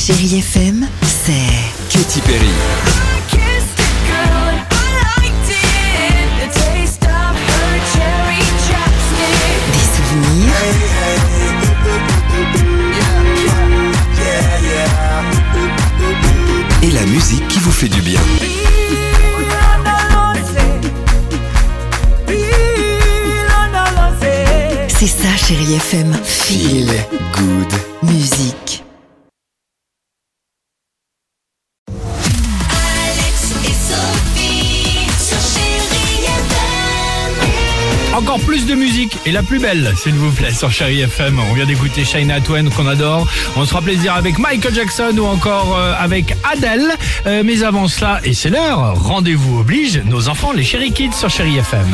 Chérie FM, c'est Katy Perry. des souvenirs Et la musique qui vous fait du bien. C'est ça, Chérie FM. Feel Good. musique. Encore plus de musique et la plus belle, s'il vous plaît, sur Chérie FM. On vient d'écouter Shania Twain qu'on adore. On se fera plaisir avec Michael Jackson ou encore avec Adele. Mais avant cela, et c'est l'heure, rendez-vous oblige, nos enfants, les Chérie Kids sur Chérie FM.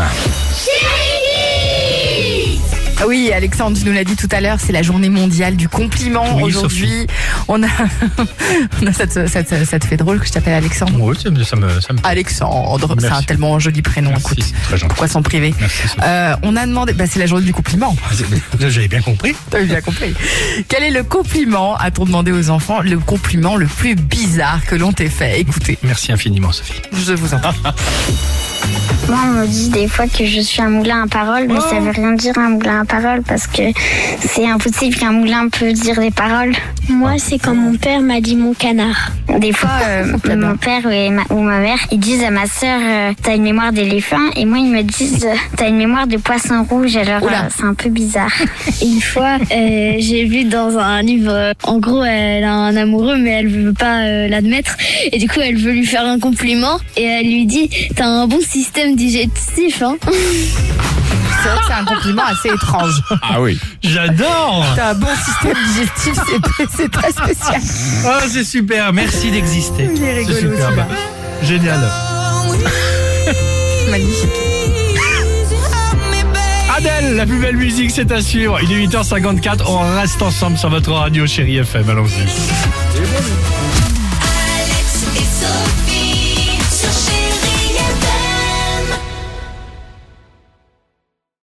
Oui, Alexandre, tu nous l'as dit tout à l'heure, c'est la journée mondiale du compliment. Oui, aujourd'hui, on a ça te fait drôle que je t'appelle Alexandre. Oui, ça me Alexandre, c'est Merci. un tellement joli prénom. Merci, Écoute, c'est très gentil. pourquoi s'en priver? Merci, Sophie. On a demandé, c'est la journée du compliment. J'avais bien compris. T'avais bien compris. Quel est le compliment, a-t-on demandé aux enfants, le compliment le plus bizarre que l'on t'ait fait? Écoutez, Merci infiniment, Sophie. je vous en prie. Moi, on me dit des fois que je suis un moulin à paroles, mais ça veut rien dire un moulin à paroles parce que c'est impossible qu'un moulin peut dire des paroles. Moi, c'est quand mon père m'a dit mon canard. Des fois, mon père ou ma mère, ils disent à ma sœur, t'as une mémoire d'éléphant, et moi, ils me disent, t'as une mémoire de poisson rouge, alors c'est un peu bizarre. Une fois, j'ai lu dans un livre, en gros, elle a un amoureux, mais elle veut pas l'admettre. Et du coup, elle veut lui faire un compliment, et elle lui dit, t'as un bon système digestif, hein. C'est vrai que c'est un compliment assez étrange. Ah oui. J'adore. T'as un bon système digestif, c'est très spécial. Oh, c'est super. Merci d'exister. Il est rigolo, C'est superbe. celui-là. Génial. Magnifique. Adèle, la plus belle musique, c'est à suivre. Il est 8h54. On reste ensemble sur votre radio, Chérie FM. Allons-y.